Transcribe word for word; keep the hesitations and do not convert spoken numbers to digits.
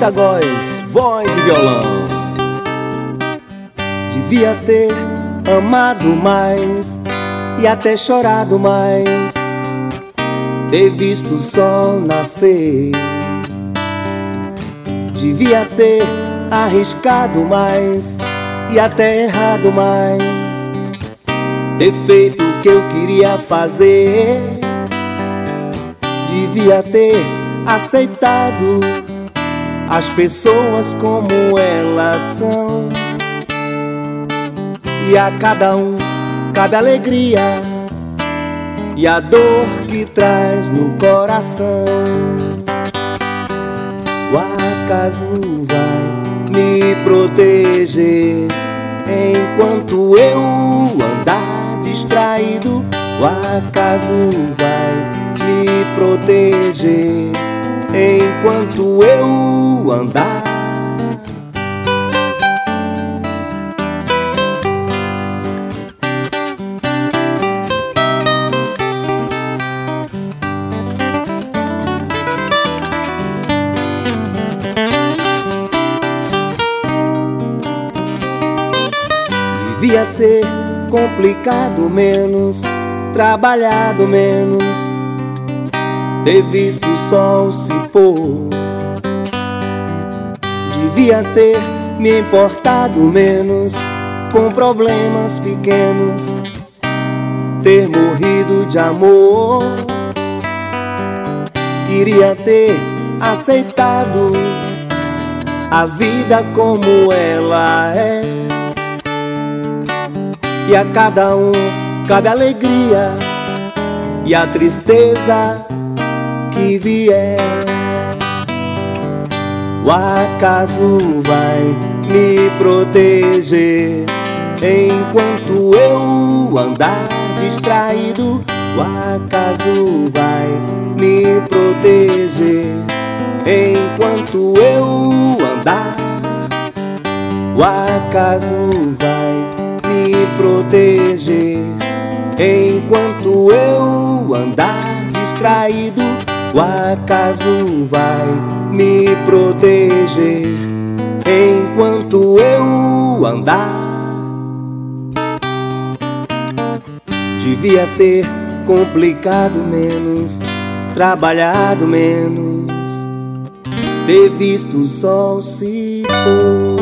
Batista Góes, voz e violão. Devia ter amado mais e até chorado mais, ter visto o sol nascer. Devia ter arriscado mais e até errado mais, ter feito o que eu queria fazer. Devia ter aceitado as pessoas como elas são, e a cada um cabe alegria e a dor que traz no coração. O acaso vai me proteger enquanto eu andar distraído. O acaso vai me proteger enquanto eu andar. Devia ter complicado menos, trabalhado menos, ter visto o sol se pôr. Devia ter me importado menos com problemas pequenos, ter morrido de amor. Queria ter aceitado a vida como ela é, e a cada um cabe a alegria e a tristeza que vier. O acaso vai me proteger enquanto eu andar distraído. O acaso vai me proteger enquanto eu andar. O acaso vai me proteger enquanto eu andar distraído. O acaso vai me proteger enquanto eu andar. Devia ter complicado menos, trabalhado menos, ter visto o sol se pôr.